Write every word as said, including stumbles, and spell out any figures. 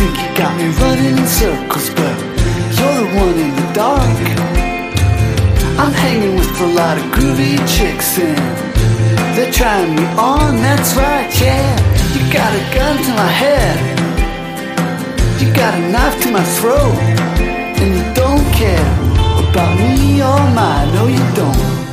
think you got me running in circles, but you're the one in the dark. I'm hanging with a lot of groovy chicks and they're trying me on, that's right, yeah. You got a gun to my head, you got a knife to my throat, and you don't care about me or mine, no you don't.